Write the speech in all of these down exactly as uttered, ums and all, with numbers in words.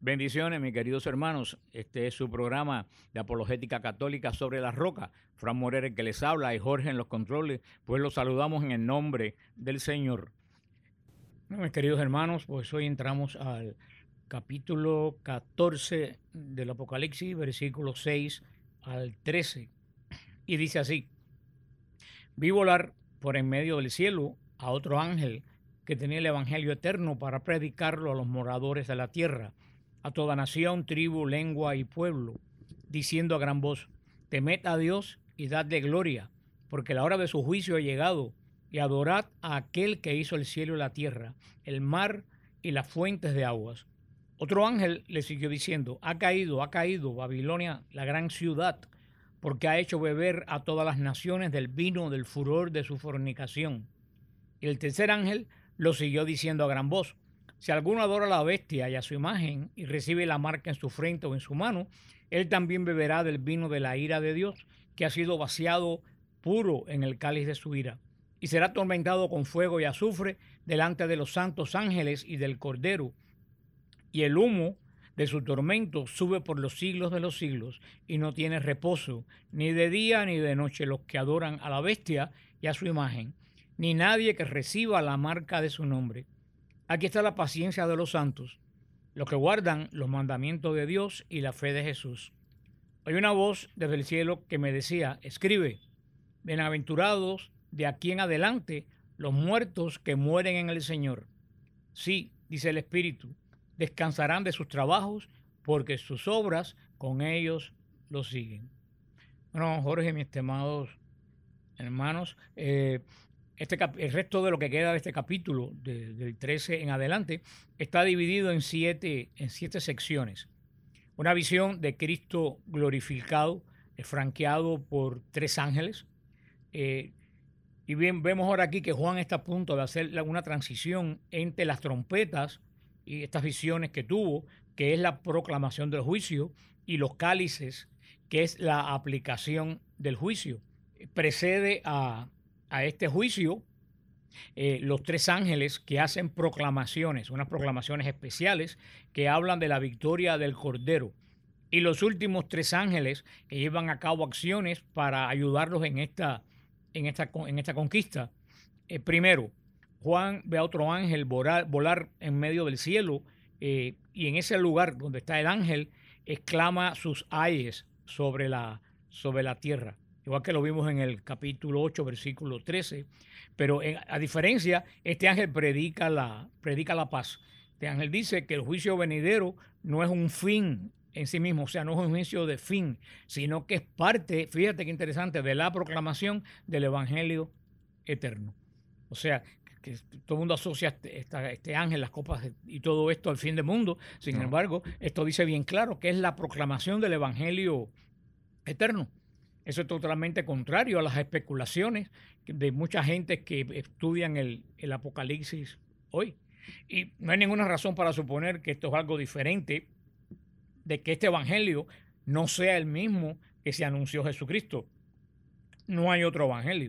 Bendiciones, mis queridos hermanos. Este es su programa de apologética católica sobre la roca. Fran Morera, el que les habla, y Jorge en los controles. Pues los saludamos en el nombre del Señor. Bueno, mis queridos hermanos, pues hoy entramos al capítulo catorce del Apocalipsis, versículos seis al trece. Y dice así: Vi volar por en medio del cielo a otro ángel que tenía el evangelio eterno para predicarlo a los moradores de la tierra, a toda nación, tribu, lengua y pueblo, diciendo a gran voz: temed a Dios y dadle gloria, porque la hora de su juicio ha llegado, y adorad a aquel que hizo el cielo y la tierra, el mar y las fuentes de aguas. Otro ángel le siguió diciendo: ha caído, ha caído Babilonia, la gran ciudad, porque ha hecho beber a todas las naciones del vino del furor de su fornicación. Y el tercer ángel lo siguió diciendo a gran voz: si alguno adora a la bestia y a su imagen y recibe la marca en su frente o en su mano, él también beberá del vino de la ira de Dios, que ha sido vaciado puro en el cáliz de su ira, y será atormentado con fuego y azufre delante de los santos ángeles y del Cordero. Y el humo de su tormento sube por los siglos de los siglos, y no tiene reposo, ni de día ni de noche, los que adoran a la bestia y a su imagen, ni nadie que reciba la marca de su nombre. Aquí está la paciencia de los santos, los que guardan los mandamientos de Dios y la fe de Jesús. Hay una voz desde el cielo que me decía: escribe, bienaventurados de aquí en adelante los muertos que mueren en el Señor. Sí, dice el Espíritu, descansarán de sus trabajos, porque sus obras con ellos los siguen. Bueno, Jorge, mis estimados hermanos, eh, Este, el resto de lo que queda de este capítulo, de, del trece en adelante, está dividido en siete, en siete secciones. Una visión de Cristo glorificado, eh, franqueado por tres ángeles. Eh, y bien, vemos ahora aquí que Juan está a punto de hacer una transición entre las trompetas y estas visiones que tuvo, que es la proclamación del juicio, y los cálices, que es la aplicación del juicio. Precede a a este juicio eh, los tres ángeles que hacen proclamaciones, unas proclamaciones especiales que hablan de la victoria del Cordero, y los últimos tres ángeles que llevan a cabo acciones para ayudarlos en esta, en esta, en esta conquista. Eh, primero, Juan ve a otro ángel volar, volar en medio del cielo, eh, y en ese lugar donde está el ángel exclama sus ayes sobre la, sobre la tierra, igual que lo vimos en el capítulo ocho, versículo trece. Pero en, a diferencia, este ángel predica la, predica la paz. Este ángel dice que el juicio venidero no es un fin en sí mismo, o sea, no es un juicio de fin, sino que es parte, fíjate qué interesante, de la proclamación del evangelio eterno. O sea, que todo el mundo asocia este, esta, este ángel, las copas y todo esto al fin del mundo. Sin no. embargo, esto dice bien claro que es la proclamación del evangelio eterno. Eso es totalmente contrario a las especulaciones de mucha gente que estudian el, el Apocalipsis hoy. Y no hay ninguna razón para suponer que esto es algo diferente, de que este evangelio no sea el mismo que se anunció Jesucristo. No hay otro evangelio.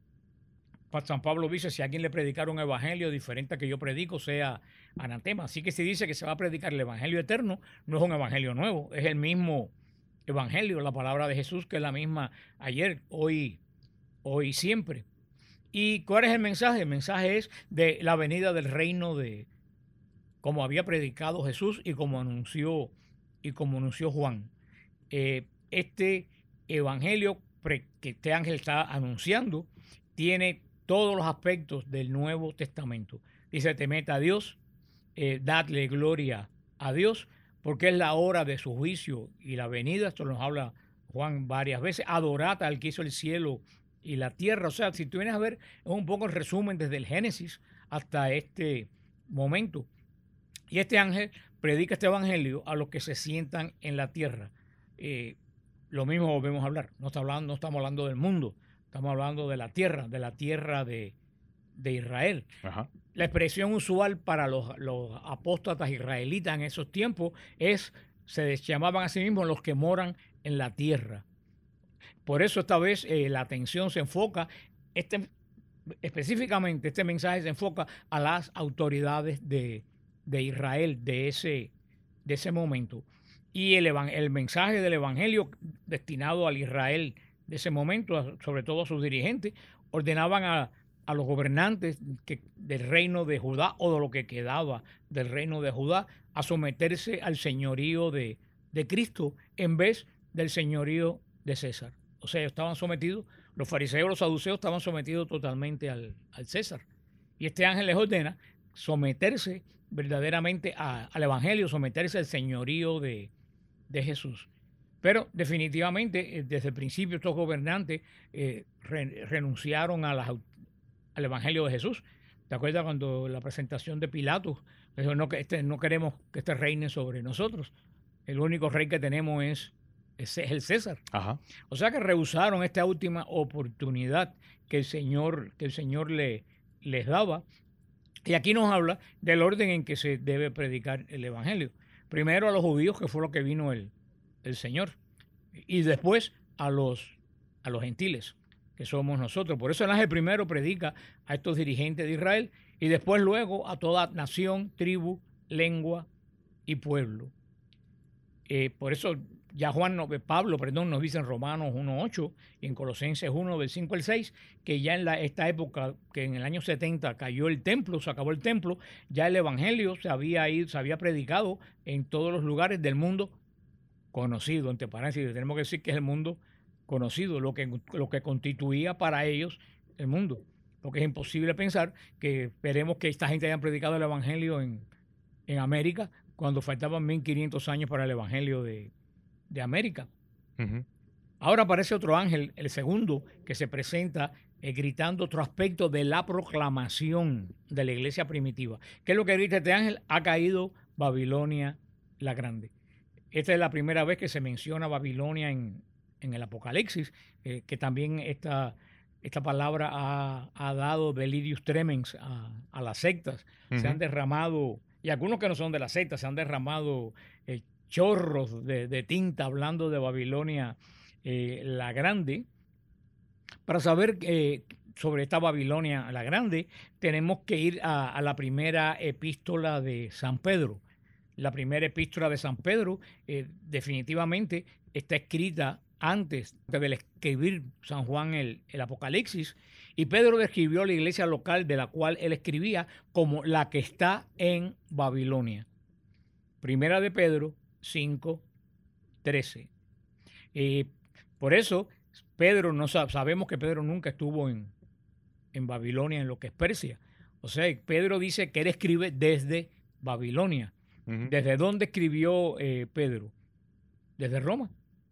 San Pablo dice: si a alguien le predicara un evangelio diferente al que yo predico, sea anatema. Así que si dice que se va a predicar el evangelio eterno, no es un evangelio nuevo, es el mismo evangelio, la palabra de Jesús, que es la misma ayer, hoy, hoy y siempre. ¿Y cuál es el mensaje? El mensaje es de la venida del reino, de como había predicado Jesús y como anunció, y como anunció Juan. Eh, este evangelio que este ángel está anunciando tiene todos los aspectos del Nuevo Testamento. Dice: temed a Dios, eh, dadle gloria a Dios, porque es la hora de su juicio y la venida. Esto nos habla Juan varias veces. Adorad al que hizo el cielo y la tierra. O sea, si tú vienes a ver, es un poco el resumen desde el Génesis hasta este momento. Y este ángel predica este evangelio a los que se sientan en la tierra. Eh, lo mismo volvemos a hablar. No, está hablando, no estamos hablando del mundo, estamos hablando de la tierra, de la tierra de, de Israel. Ajá. La expresión usual para los, los apóstatas israelitas en esos tiempos es, se llamaban a sí mismos los que moran en la tierra. Por eso esta vez eh, la atención se enfoca, este, específicamente este mensaje se enfoca a las autoridades de, de Israel, de ese, de ese momento. Y el, el mensaje del evangelio destinado al Israel de ese momento, sobre todo a sus dirigentes, ordenaban a, a los gobernantes que, del reino de Judá o de lo que quedaba del reino de Judá a someterse al señorío de, de Cristo en vez del señorío de César. O sea, estaban sometidos, los fariseos, los saduceos estaban sometidos totalmente al, al César. Y este ángel les ordena someterse verdaderamente a, al evangelio, someterse al señorío de, de Jesús. Pero definitivamente desde el principio estos gobernantes eh, re, renunciaron a la, al evangelio de Jesús. ¿Te acuerdas cuando la presentación de Pilato dijo, no, que este, no queremos que este reine sobre nosotros? El único rey que tenemos es, es, es el César. Ajá. O sea que rehusaron esta última oportunidad que el Señor, que el Señor le, les daba. Y aquí nos habla del orden en que se debe predicar el evangelio. Primero a los judíos, que fue lo que vino el, el Señor, y después a los, a los gentiles, que somos nosotros. Por eso el ángel primero predica a estos dirigentes de Israel y después luego a toda nación, tribu, lengua y pueblo. Eh, por eso ya Juan, Pablo, perdón, nos dice en Romanos uno ocho y en Colosenses uno, del cinco al seis, que ya en la, esta época, que en el año setenta cayó el templo, se acabó el templo, ya el evangelio se había ido, se había predicado en todos los lugares del mundo conocido, entre paréntesis, tenemos que decir que es el mundo conocido, lo que, lo que constituía para ellos el mundo. Porque es imposible pensar que esperemos que esta gente haya predicado el evangelio en, en América cuando faltaban mil quinientos años para el evangelio de, de América. Uh-huh. Ahora aparece otro ángel, el segundo, que se presenta eh, gritando otro aspecto de la proclamación de la iglesia primitiva. ¿Qué es lo que grita este ángel? Ha caído Babilonia la Grande. Esta es la primera vez que se menciona Babilonia en, en el Apocalipsis, eh, que también esta, esta palabra ha, ha dado delirius tremens a, a las sectas. Uh-huh. Se han derramado, y algunos que no son de las sectas, se han derramado eh, chorros de, de tinta hablando de Babilonia eh, la Grande. Para saber eh, sobre esta Babilonia la Grande, tenemos que ir a, a la primera epístola de San Pedro. La primera epístola de San Pedro eh, definitivamente está escrita antes de escribir San Juan el, el Apocalipsis, y Pedro describió la iglesia local de la cual él escribía como la que está en Babilonia. Primera de Pedro cinco, trece. Eh, por eso Pedro no sabemos que Pedro nunca estuvo en, en Babilonia, en lo que es Persia. O sea, Pedro dice que él escribe desde Babilonia. Uh-huh. ¿Desde dónde escribió eh, Pedro? Desde Roma.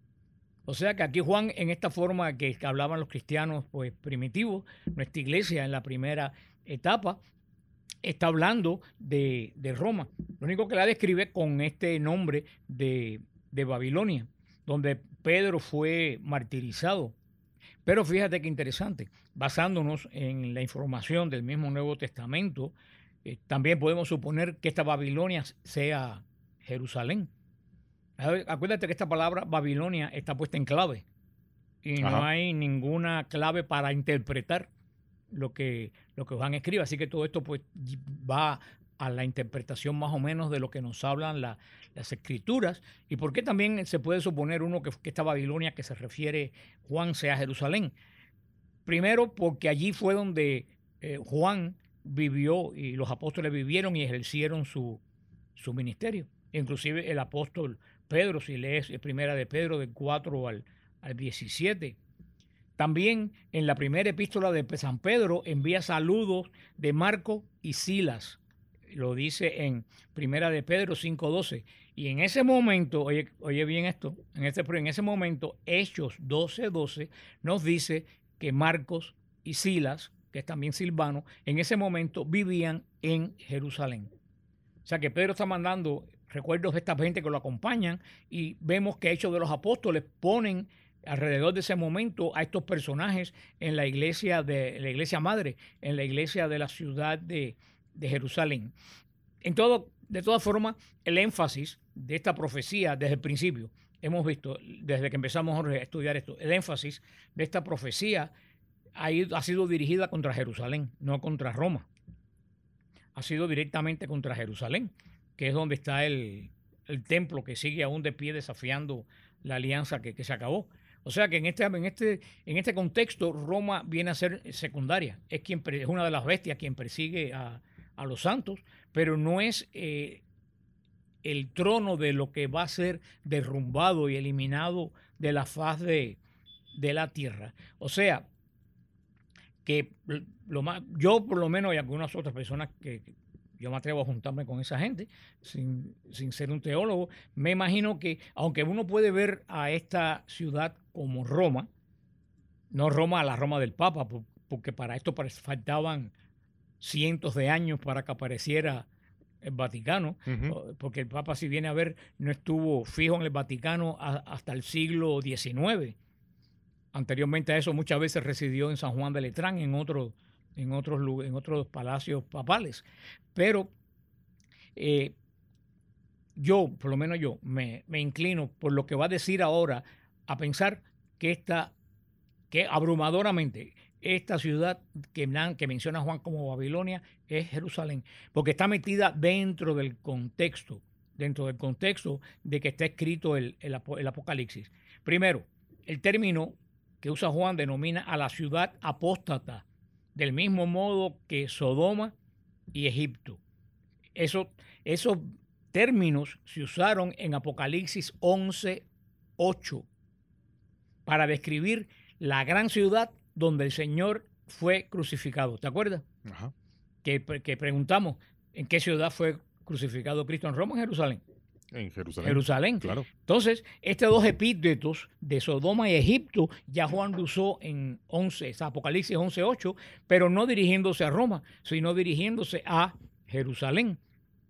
O sea que aquí Juan, en esta forma que, que hablaban los cristianos pues primitivos, nuestra iglesia en la primera etapa, está hablando de, de Roma. Lo único que la describe con este nombre de, de Babilonia, donde Pedro fue martirizado. Pero fíjate qué interesante, basándonos en la información del mismo Nuevo Testamento, Eh, también podemos suponer que esta Babilonia sea Jerusalén. Acuérdate que esta palabra Babilonia está puesta en clave y Ajá. no hay ninguna clave para interpretar lo que, lo que Juan escribe. Así que todo esto pues va a la interpretación más o menos de lo que nos hablan la, las escrituras. ¿Y por qué también se puede suponer uno que, que esta Babilonia que se refiere Juan sea Jerusalén? Primero porque allí fue donde eh, Juan vivió y los apóstoles vivieron y ejercieron su, su ministerio. Inclusive el apóstol Pedro, si lees primera de Pedro del cuatro al, al diecisiete. También en la primera epístola de San Pedro envía saludos de Marco y Silas. Lo dice en primera de Pedro cinco doce. Y en ese momento, oye, oye bien esto, en ese, en ese momento Hechos doce doce nos dice que Marcos y Silas, que es también Silvano, en ese momento vivían en Jerusalén. O sea que Pedro está mandando recuerdos de esta gente que lo acompañan y vemos que Hechos de los Apóstoles ponen alrededor de ese momento a estos personajes en la iglesia de la iglesia madre, en la iglesia de la ciudad de, de Jerusalén. En todo, de todas formas, el énfasis de esta profecía desde el principio, hemos visto desde que empezamos a estudiar esto, el énfasis de esta profecía ha, ido, ha sido dirigida contra Jerusalén, no contra Roma. Ha sido directamente contra Jerusalén, que es donde está el, el templo que sigue aún de pie desafiando la alianza que, que se acabó. O sea que en este, en, este, en este contexto Roma viene a ser secundaria. Es, quien, es una de las bestias quien persigue a, a los santos, pero no es eh, el trono de lo que va a ser derrumbado y eliminado de la faz de, de la tierra. O sea, que lo más, yo por lo menos y algunas otras personas que, que yo me atrevo a juntarme con esa gente sin, sin ser un teólogo, me imagino que aunque uno puede ver a esta ciudad como Roma, no Roma a la Roma del Papa, porque para esto faltaban cientos de años para que apareciera el Vaticano, uh-huh. porque el Papa, si viene a ver, no estuvo fijo en el Vaticano a, hasta el siglo diecinueve. Anteriormente a eso muchas veces residió en San Juan de Letrán, en, otro, en, otros, en otros palacios papales. Pero eh, yo, por lo menos yo, me, me inclino por lo que va a decir ahora a pensar que esta, que abrumadoramente esta ciudad que, que menciona Juan como Babilonia es Jerusalén, porque está metida dentro del contexto, dentro del contexto de que está escrito el, el, el Apocalipsis. Primero, el término que usa Juan denomina a la ciudad apóstata, del mismo modo que Sodoma y Egipto. Eso, esos términos se usaron en Apocalipsis once ocho para describir la gran ciudad donde el Señor fue crucificado. ¿Te acuerdas? Ajá. Que, que preguntamos, ¿en qué ciudad fue crucificado Cristo? ¿En Roma o en Jerusalén? En Jerusalén. Jerusalén. Claro. Entonces, estos dos epítetos de Sodoma y Egipto ya Juan lo usó en once, Apocalipsis once ocho, pero no dirigiéndose a Roma, sino dirigiéndose a Jerusalén.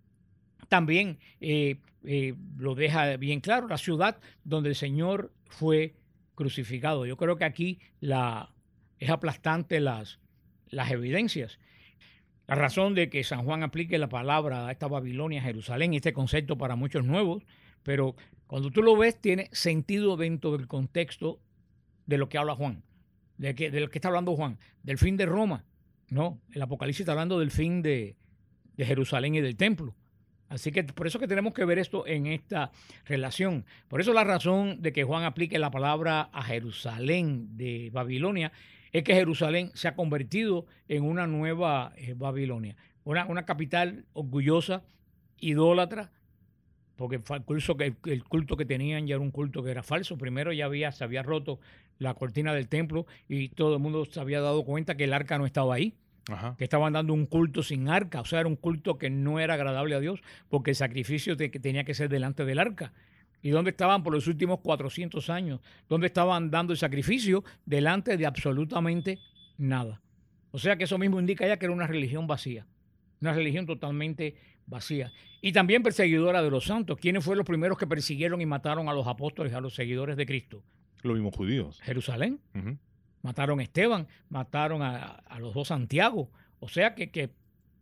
También eh, eh, lo deja bien claro, la ciudad donde el Señor fue crucificado. Yo creo que aquí la, es aplastante las, las evidencias. La razón de que San Juan aplique la palabra a esta Babilonia, Jerusalén, este concepto para muchos nuevos, pero cuando tú lo ves tiene sentido dentro del contexto de lo que habla Juan, de, que, de lo que está hablando Juan, del fin de Roma. No, el Apocalipsis está hablando del fin de, de Jerusalén y del templo. Así que por eso que tenemos que ver esto en esta relación. Por eso la razón de que Juan aplique la palabra a Jerusalén de Babilonia es que Jerusalén se ha convertido en una nueva eh, Babilonia, una, una capital orgullosa, idólatra, porque el culto, que, el culto que tenían ya era un culto que era falso. Primero ya había, se había roto la cortina del templo y todo el mundo se había dado cuenta que el arca no estaba ahí. Ajá. Que estaban dando un culto sin arca, o sea, era un culto que no era agradable a Dios, porque el sacrificio de, que tenía que ser delante del arca. ¿Y dónde estaban por los últimos cuatrocientos años? ¿Dónde estaban dando el sacrificio? Delante de absolutamente nada. O sea que eso mismo indica ya que era una religión vacía, una religión totalmente vacía. Y también perseguidora de los santos. ¿Quiénes fueron los primeros que persiguieron y mataron a los apóstoles, a los seguidores de Cristo? Los mismos judíos. Jerusalén. Uh-huh. Mataron a Esteban, mataron a, a los dos Santiago. O sea que... que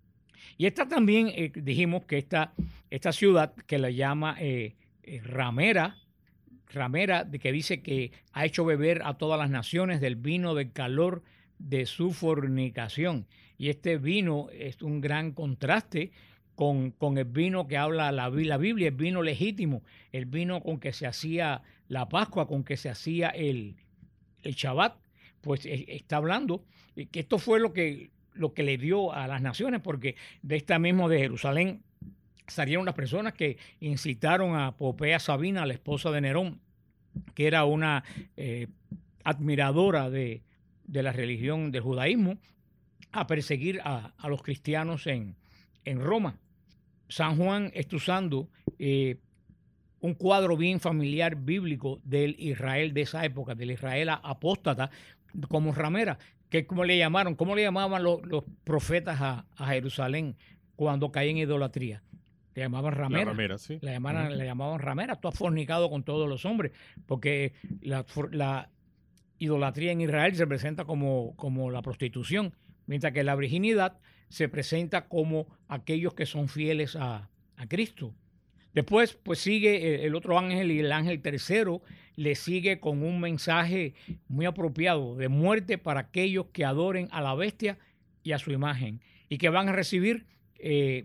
y esta también, eh, dijimos que esta, esta ciudad que la llama eh, eh, Ramera, Ramera, de que dice que ha hecho beber a todas las naciones del vino del calor de su fornicación. Y este vino es un gran contraste con, con el vino que habla la, la Biblia, el vino legítimo, el vino con que se hacía la Pascua, con que se hacía el, el Shabbat. Pues está hablando que esto fue lo que, lo que le dio a las naciones, porque de esta misma de Jerusalén salieron las personas que incitaron a Popea Sabina, la esposa de Nerón, que era una eh, admiradora de, de la religión del judaísmo, a perseguir a, a los cristianos en, en Roma. San Juan está usando eh, un cuadro bien familiar bíblico del Israel de esa época, del Israel apóstata, como ramera, que como le llamaron, cómo le llamaban los, los profetas a, a Jerusalén cuando caían en idolatría. Le llamaban ramera. La ramera, sí. Le llamaban, uh-huh. le llamaban ramera. Tú has fornicado con todos los hombres, porque la, la idolatría en Israel se presenta como, como la prostitución, mientras que la virginidad se presenta como aquellos que son fieles a, a Cristo. Después, pues sigue el, el otro ángel, y el ángel tercero le sigue con un mensaje muy apropiado de muerte para aquellos que adoren a la bestia y a su imagen, y que van a recibir eh,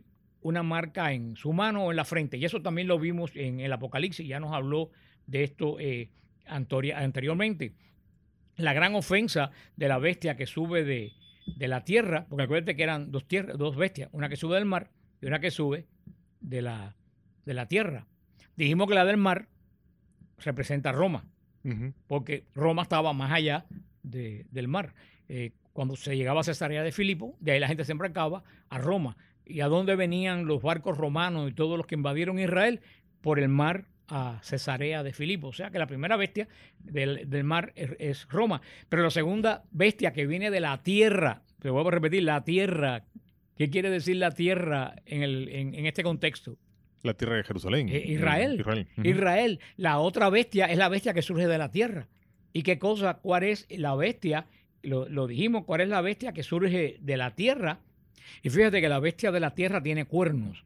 una marca en su mano o en la frente. Y eso también lo vimos en el Apocalipsis, ya nos habló de esto eh, antori- anteriormente. La gran ofensa de la bestia que sube de, de la tierra, porque acuérdate que eran dos, tierra, dos bestias, una que sube del mar y una que sube de la, de la tierra. Dijimos que la del mar representa Roma, uh-huh. porque Roma estaba más allá de, del mar. Eh, cuando se llegaba a Cesarea de Filipo, de ahí la gente se embarcaba a Roma. ¿Y a dónde venían los barcos romanos y todos los que invadieron Israel? Por el mar a Cesarea de Filipo. O sea que la primera bestia del, del mar es, es Roma. Pero la segunda bestia que viene de la tierra, te vuelvo a repetir, la tierra. ¿Qué quiere decir la tierra en, el, en, en este contexto? La tierra de Jerusalén. Eh, Israel. Israel. Uh-huh. Israel. La otra bestia es la bestia que surge de la tierra. ¿Y qué cosa? ¿Cuál es la bestia? Lo, lo dijimos, ¿cuál es la bestia que surge de la tierra? Y fíjate que la bestia de la tierra tiene cuernos.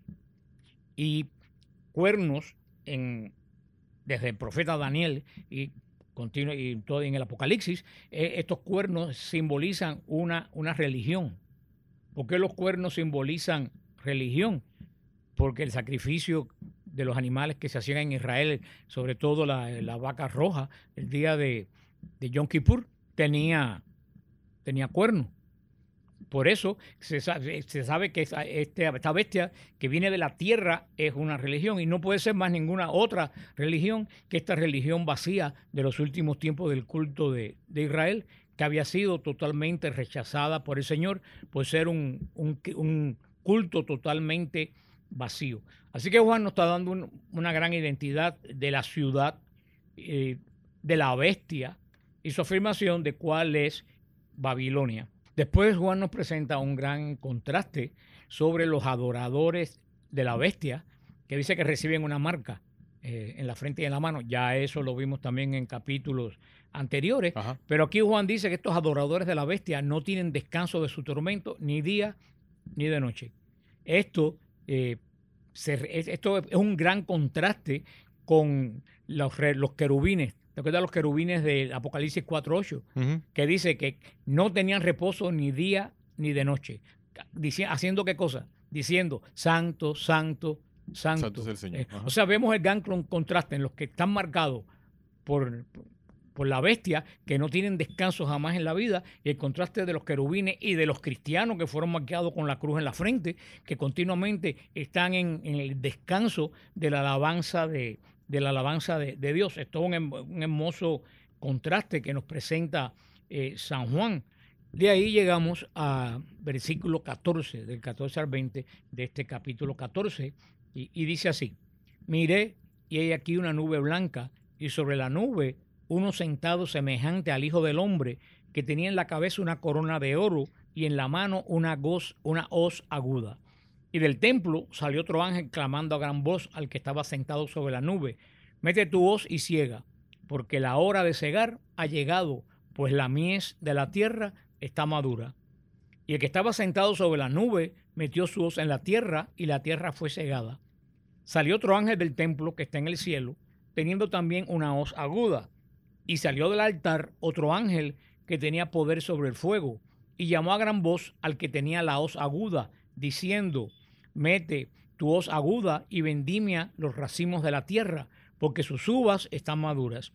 Y cuernos en, desde el profeta Daniel y, continu, y todo en el Apocalipsis, eh, estos cuernos simbolizan una, una religión. ¿Por qué los cuernos simbolizan religión? Porque el sacrificio de los animales que se hacían en Israel, sobre todo la, la vaca roja, el día de, de Yom Kippur, tenía, tenía cuernos. Por eso se sabe, se sabe que esta, esta bestia que viene de la tierra es una religión y no puede ser más ninguna otra religión que esta religión vacía de los últimos tiempos del culto de, de Israel, que había sido totalmente rechazada por el Señor por ser un, un, un culto totalmente vacío. Así que Juan nos está dando un, una gran identidad de la ciudad, eh, de la bestia y su afirmación de cuál es Babilonia. Después Juan nos presenta un gran contraste sobre los adoradores de la bestia, que dice que reciben una marca eh, en la frente y en la mano. Ya eso lo vimos también en capítulos anteriores. Ajá. Pero aquí Juan dice que estos adoradores de la bestia no tienen descanso de su tormento ni día ni de noche. Esto, eh, se, esto es un gran contraste con los, los querubines. ¿Te acuerdas los querubines de Apocalipsis cuatro ocho? Uh-huh. Que dice que no tenían reposo ni día ni de noche. Dici- ¿Haciendo qué cosa? Diciendo, santo, santo, santo. Santo es el Señor. Eh, o sea, vemos el gran contraste en los que están marcados por, por la bestia, que no tienen descanso jamás en la vida, y el contraste de los querubines y de los cristianos que fueron marcados con la cruz en la frente, que continuamente están en, en el descanso de la alabanza de de la alabanza de, de Dios. Esto es un, un hermoso contraste que nos presenta eh, San Juan. De ahí llegamos a versículo catorce, del catorce al veinte de este capítulo catorce, y, y dice así: miré, y hay aquí una nube blanca, y sobre la nube uno sentado semejante al Hijo del Hombre, que tenía en la cabeza una corona de oro y en la mano una, goz, una hoz aguda. Y del templo salió otro ángel clamando a gran voz al que estaba sentado sobre la nube: mete tu hoz y ciega, porque la hora de cegar ha llegado, pues la mies de la tierra está madura. Y el que estaba sentado sobre la nube metió su hoz en la tierra, y la tierra fue cegada. Salió otro ángel del templo que está en el cielo, teniendo también una hoz aguda. Y salió del altar otro ángel que tenía poder sobre el fuego, y llamó a gran voz al que tenía la hoz aguda, diciendo: mete tu hoz aguda y vendimia los racimos de la tierra, porque sus uvas están maduras.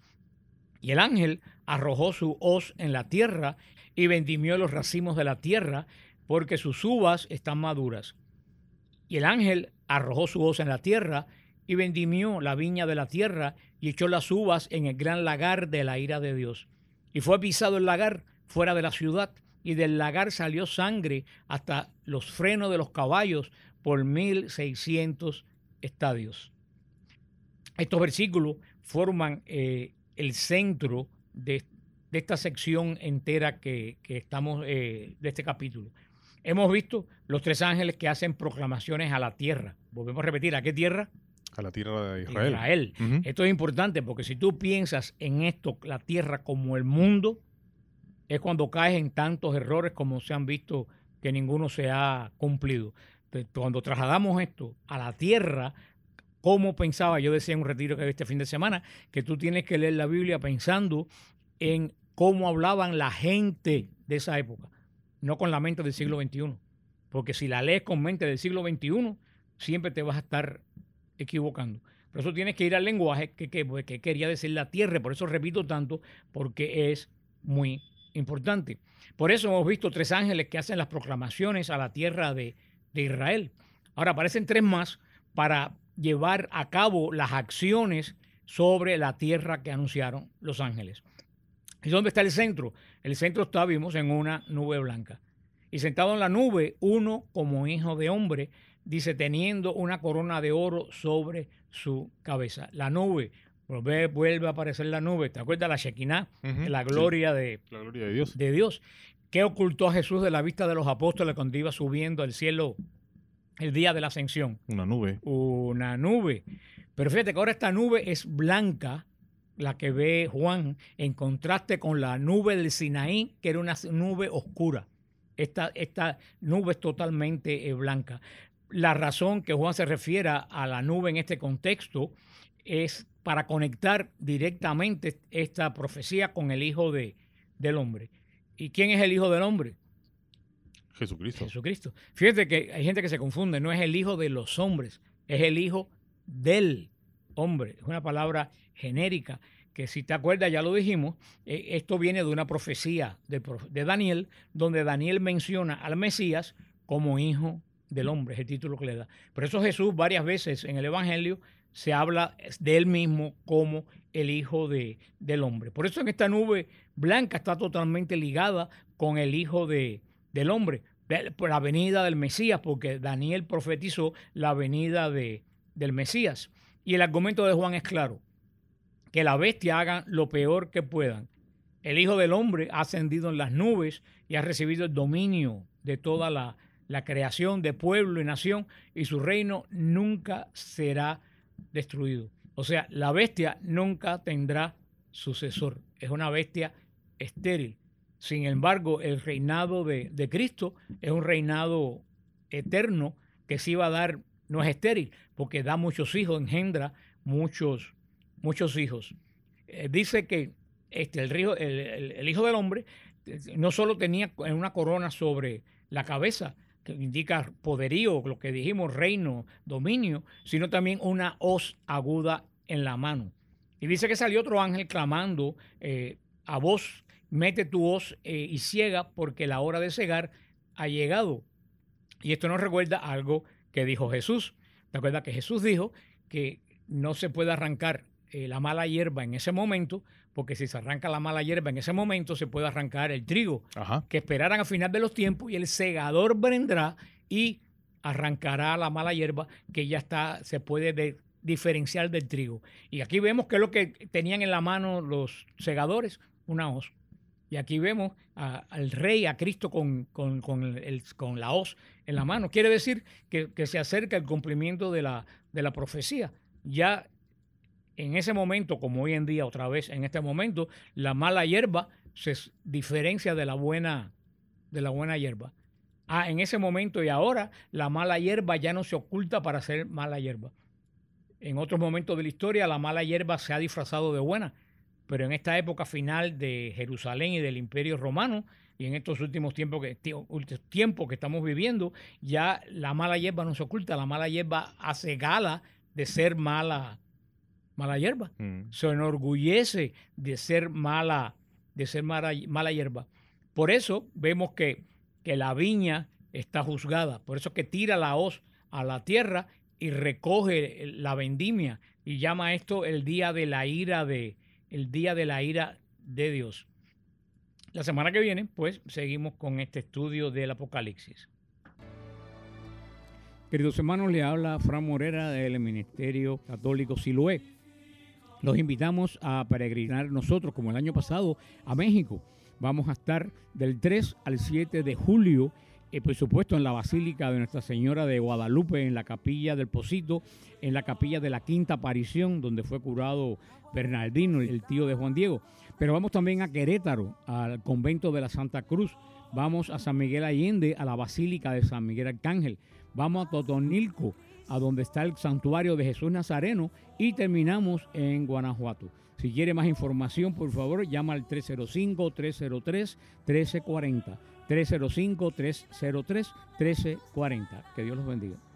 Y el ángel arrojó su hoz en la tierra y vendimió los racimos de la tierra, porque sus uvas están maduras. Y el ángel arrojó su hoz en la tierra y vendimió la viña de la tierra y echó las uvas en el gran lagar de la ira de Dios. Y fue pisado el lagar fuera de la ciudad, y del lagar salió sangre hasta los frenos de los caballos por mil seiscientos estadios. Estos versículos forman eh, el centro de, de esta sección entera que, que estamos, eh, de este capítulo. Hemos visto los tres ángeles que hacen proclamaciones a la tierra. Volvemos a repetir, ¿a qué tierra? A la tierra de Israel. Israel. Uh-huh. Esto es importante porque si tú piensas en esto, la tierra como el mundo, es cuando caes en tantos errores como se han visto que ninguno se ha cumplido. Cuando trasladamos esto a la tierra, como pensaba, yo decía en un retiro que este fin de semana, que tú tienes que leer la Biblia pensando en cómo hablaban la gente de esa época, no con la mente del siglo veintiuno. Porque si la lees con mente del siglo veintiuno, siempre te vas a estar equivocando. Por eso tienes que ir al lenguaje que, que, que quería decir la tierra. Por eso repito tanto, porque es muy importante. Por eso hemos visto tres ángeles que hacen las proclamaciones a la tierra de, de Israel. Ahora aparecen tres más para llevar a cabo las acciones sobre la tierra que anunciaron los ángeles. ¿Y dónde está el centro? El centro está, vimos, en una nube blanca. Y sentado en la nube, uno como hijo de hombre, dice, teniendo una corona de oro sobre su cabeza. La nube, vuelve, vuelve a aparecer la nube. ¿Te acuerdas? La Shekinah, uh-huh, la gloria, sí, de, la gloria de Dios. de Dios. ¿Qué ocultó a Jesús de la vista de los apóstoles cuando iba subiendo al cielo el día de la ascensión? Una nube. Una nube. Pero fíjate que ahora esta nube es blanca, la que ve Juan, en contraste con la nube del Sinaí, que era una nube oscura. Esta, esta nube es totalmente eh, blanca. La razón que Juan se refiere a la nube en este contexto es para conectar directamente esta profecía con el Hijo de, del Hombre. ¿Y quién es el Hijo del Hombre? Jesucristo. Jesucristo. Fíjate que hay gente que se confunde, no es el Hijo de los hombres, es el Hijo del Hombre. Es una palabra genérica que, si te acuerdas, ya lo dijimos, eh, esto viene de una profecía de, de Daniel, donde Daniel menciona al Mesías como Hijo del Hombre, es el título que le da. Por eso Jesús varias veces en el Evangelio se habla de él mismo como el Hijo de, del Hombre. Por eso en esta nube blanca está totalmente ligada con el Hijo de, del Hombre, por la venida del Mesías, porque Daniel profetizó la venida de, del Mesías. Y el argumento de Juan es claro, que la bestia haga lo peor que puedan. El Hijo del Hombre ha ascendido en las nubes y ha recibido el dominio de toda la, la creación de pueblo y nación, y su reino nunca será destruido. O sea, la bestia nunca tendrá sucesor. Es una bestia estéril. Sin embargo, el reinado de, de Cristo es un reinado eterno que sí va a dar, no es estéril, porque da muchos hijos, engendra muchos, muchos hijos. Eh, dice que este, el, río, el, el, el Hijo del Hombre no solo tenía una corona sobre la cabeza, que indica poderío, lo que dijimos, reino, dominio, sino también una hoz aguda en la mano. Y dice que salió otro ángel clamando eh, a voz, mete tu hoz eh, y ciega, porque la hora de cegar ha llegado. Y esto nos recuerda algo que dijo Jesús. ¿Te acuerdas que Jesús dijo que no se puede arrancar eh, la mala hierba en ese momento, porque si se arranca la mala hierba en ese momento se puede arrancar el trigo? Ajá. Que esperaran al final de los tiempos y el segador vendrá y arrancará la mala hierba que ya está, se puede de, diferenciar del trigo. Y aquí vemos que es lo que tenían en la mano los segadores, una hoz. Y aquí vemos a, al rey, a Cristo con, con, con, el, con la hoz en la mano. Quiere decir que, que se acerca el cumplimiento de la, de la profecía. Ya en ese momento, como hoy en día, otra vez en este momento, la mala hierba se diferencia de la buena, de la buena hierba. Ah, en ese momento y ahora, la mala hierba ya no se oculta para ser mala hierba. En otros momentos de la historia, la mala hierba se ha disfrazado de buena. Pero en esta época final de Jerusalén y del Imperio Romano, y en estos últimos tiempos que, tiempos que estamos viviendo, ya la mala hierba no se oculta, la mala hierba hace gala de ser mala, mala hierba. Mm. Se enorgullece de ser mala, de ser mala, mala hierba. Por eso vemos que, que la viña está juzgada, por eso que tira la hoz a la tierra y recoge la vendimia, y llama esto el día de la ira de el día de la ira de Dios. La semana que viene, pues, seguimos con este estudio del Apocalipsis. Queridos hermanos, le habla Fran Morera del Ministerio Católico Siloé. Los invitamos a peregrinar nosotros, como el año pasado, a México. Vamos a estar del tres al siete de julio, eh, por supuesto, en la Basílica de Nuestra Señora de Guadalupe, en la Capilla del Pocito, en la Capilla de la Quinta Aparición, donde fue curado Bernardino, el tío de Juan Diego. Pero vamos también a Querétaro, al convento de la Santa Cruz. Vamos a San Miguel Allende, a la Basílica de San Miguel Arcángel. Vamos a Totonilco, a donde está el santuario de Jesús Nazareno. Y terminamos en Guanajuato. Si quiere más información, por favor, llama al tres cero cinco, tres cero tres, uno tres cuatro cero. tres cero cinco, tres cero tres, uno tres cuatro cero. Que Dios los bendiga.